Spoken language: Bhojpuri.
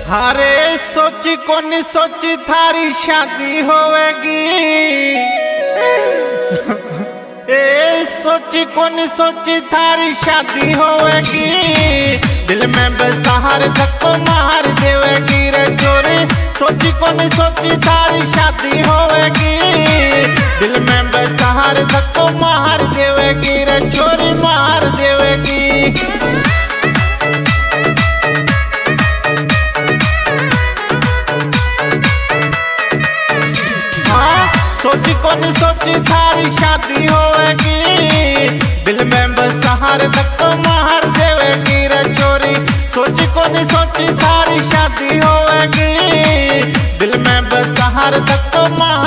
अरे सोची कोनी सोची थारी शादी होवेगी। ए सोची कोनी सोची थारी शादी होवेगी। दिल में बसहार धक्को मार देवेगी रे चोरी। सोची कोनी सोची थारी शादी होवेगी। दिल में बसहार धक्को मार देवेगी रे चोरी, मार देवेगी। सोची कोनी सोची थारी शादी होवेगी। दिल में बसहार धक्को मार देवेगी रे चोरी। सोची कोनी सोची थारी शादी होवेगी। दिल में बसहार धक्को मार